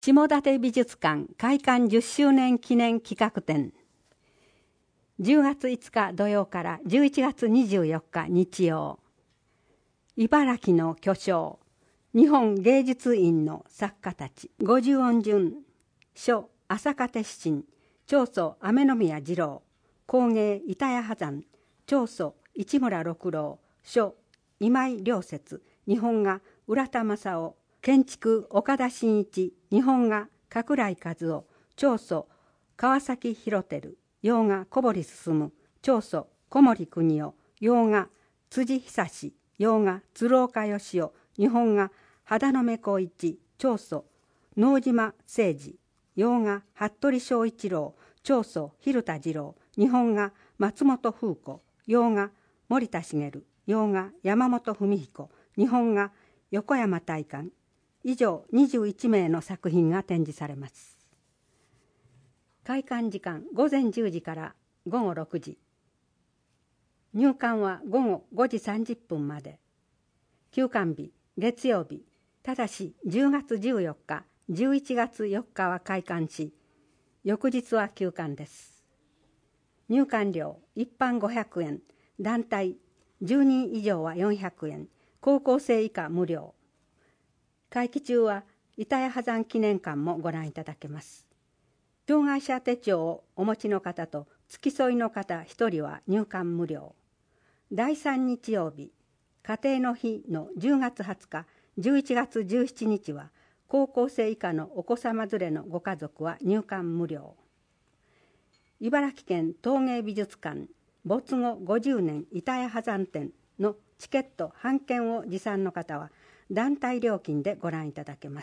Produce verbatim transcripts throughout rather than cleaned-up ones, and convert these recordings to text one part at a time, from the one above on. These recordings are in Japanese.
下館美術館開館じゅっしゅうねん記念企画展、じゅうがついつか土曜からじゅういちがつにじゅうよっか日曜、茨城の巨匠日本芸術院の作家たち五十音順書朝霞鉄心長祖雨宮次郎工芸板谷波山長祖市村六郎書今井良節日本画浦田正夫建築岡田真一日本画加倉井和夫長祖川崎弘輝洋画小堀進長祖小森邦夫洋画辻久志洋画鶴岡義雄日本画秦野目光一長祖能島誠二洋画服部正一郎長祖蛭田次郎日本画松本風子洋画森田茂洋画山本文彦日本画横山大観以上にじゅういちめいの作品が展示されます。開館時間ごぜんじゅうじからごごろくじ、入館はごごごじさんじゅっぷんまで。休館日月曜日、ただしじゅうがつじゅうよっかじゅういちがつよっかは開館し、翌日は休館です。入館料一般ごひゃくえん、団体じゅうにん以上はよんひゃくえん、高校生以下無料。会期中は板谷波山記念館もご覧いただけます。障害者手帳をお持ちの方と付き添いの方ひとりは入館無料。だいさん日曜日、家庭の日のじゅうがつはつか、じゅういちがつじゅうしちにちは高校生以下のお子様連れのご家族は入館無料。茨城県陶芸美術館没後ごじゅうねん板谷波山展のチケット半券を持参の方は団体料金でご覧いただけます。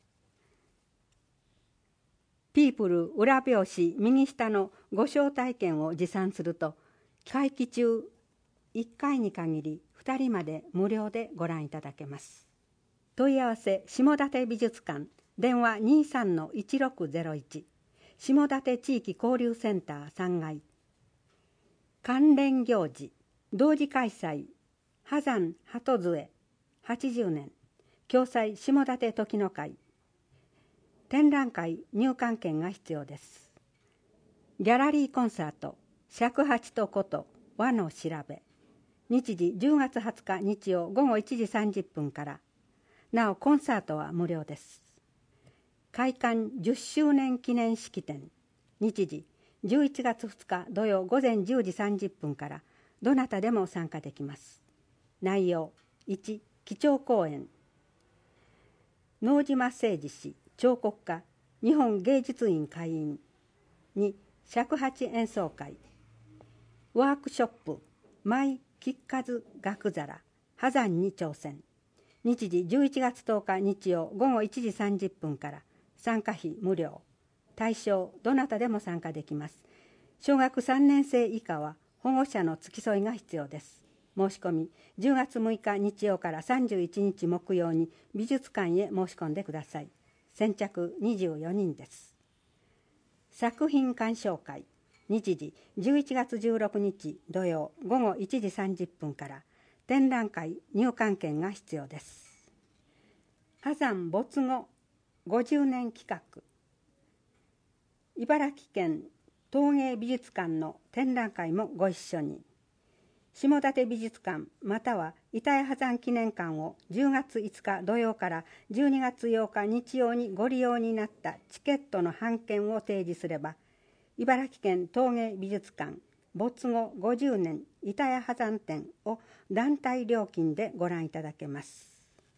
ピープル裏表紙右下のご招待券を持参すると、会期中いっかいに限りふたりまで無料でご覧いただけます。問い合わせ下館美術館電話 にさんのいちろくゼロいち 下館地域交流センターさんがい。関連行事同時開催波山鳩杖はちじゅうねん共催下館時の会展覧会入館券が必要です。ギャラリーコンサート尺八と琴和の調べ日時じゅうがつはつか日曜ごごいちじさんじゅっぷんから。なおコンサートは無料です。開館じゅっしゅうねん記念式典日時じゅういちがつふつか土曜ごぜんじゅうじさんじゅっぷんからどなたでも参加できます。内容いち基調講演能島誠二氏彫刻家日本芸術院会員に尺八演奏会ワークショップマイ吉数楽皿波山に挑戦日時じゅういちがつとおか日曜ごごいちじさんじゅっぷんから参加費無料対象どなたでも参加できます。小学さんねんせい以下は保護者の付き添いが必要です。申し込みじゅうがつむいか日曜からさんじゅういちにち木曜に美術館へ申し込んでください。先着にじゅうよにんです。作品鑑賞会日時じゅういちがつじゅうろくにち土曜ごごいちじさんじゅっぷんから展覧会入館券が必要です。波山没後ごじゅうねん企画茨城県陶芸美術館の展覧会もご一緒に。下館美術館または板谷波山記念館をじゅうがついつか土曜からじゅうにがつようか日曜にご利用になったチケットの半券を提示すれば、茨城県陶芸美術館没後ごじゅうねん板谷波山展を団体料金でご覧いただけます。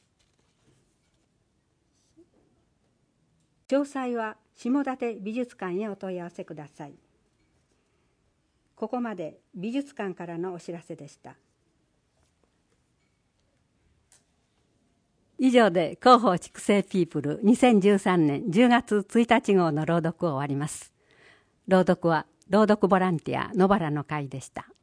詳細は下館美術館へお問い合わせください。ここまで美術館からのお知らせでした。以上で広報畜生ピープルにせんじゅうさんねんじゅうがつついたち号の朗読を終わります。朗読は朗読ボランティア野原の会でした。